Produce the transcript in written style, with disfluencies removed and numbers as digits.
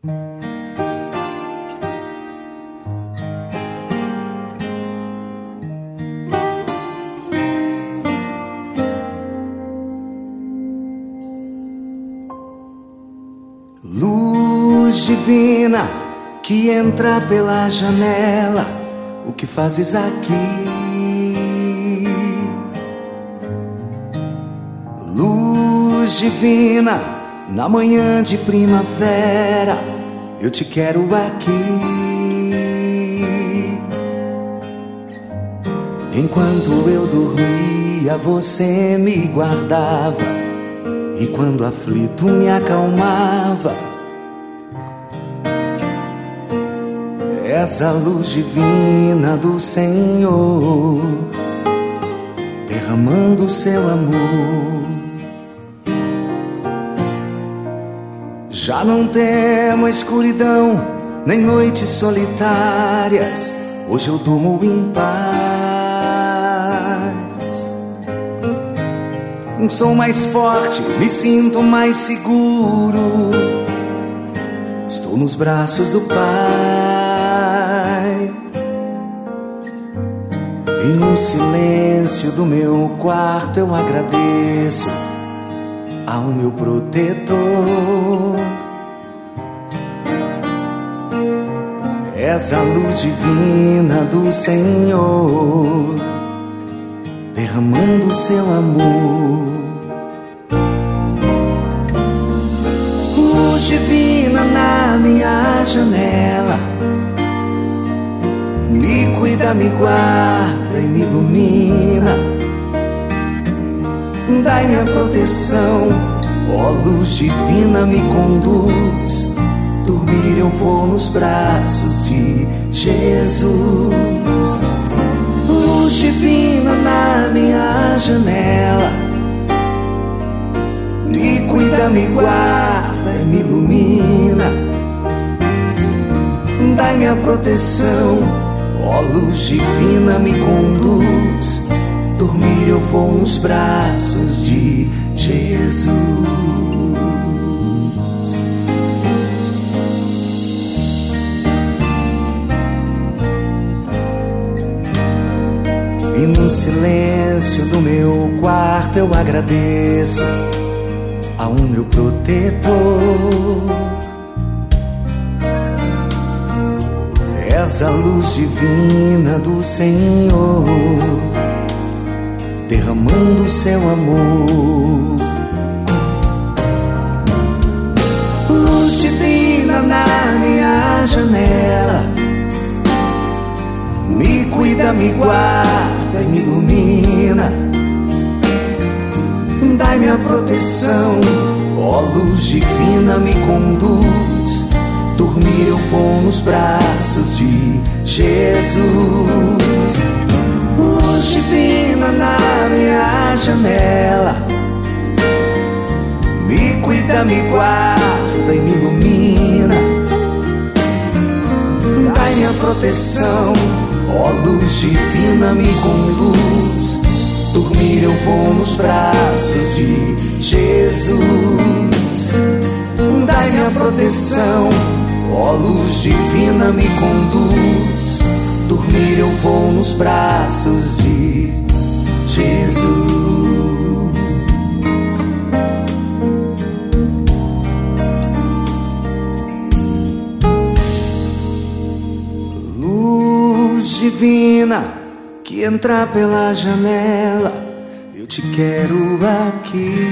Luz divina que entra pela janela, o que fazes aqui? Luz divina, na manhã de primavera, eu te quero aqui. Enquanto eu dormia, você me guardava, e quando aflito me acalmava. Essa luz divina do Senhor, derramando seu amor. Já não temo a escuridão, nem noites solitárias. Hoje eu durmo em paz. Sou mais forte, me sinto mais seguro. Estou nos braços do Pai. E no silêncio do meu quarto eu agradeço ao meu protetor. Essa luz divina do Senhor, derramando seu amor. Luz divina na minha janela, me cuida, me guarda e me ilumina. Dai-me a proteção, ó luz divina, me conduz. Dormir eu vou nos braços de Jesus. Luz divina na minha janela, me cuida, me guarda e me ilumina. Dai-me a proteção, ó luz divina, me conduz. Dormir eu vou nos braços de Jesus. E no silêncio do meu quarto eu agradeço ao meu protetor. Essa luz divina do Senhor, derramando seu amor. Luz divina na minha janela, me cuida, me guarda e me ilumina. Dai-me a proteção, ó luz divina, me conduz. Dormir eu vou nos braços de Jesus. Luz divina na minha janela, me cuida, me guarda e me ilumina. Dai-me a proteção, ó luz divina, me conduz. Dormir eu vou nos braços de Jesus. Dai-me a proteção, ó luz divina, me conduz. Dormir eu vou nos braços de Jesus. Luz divina que entra pela janela, eu te quero aqui.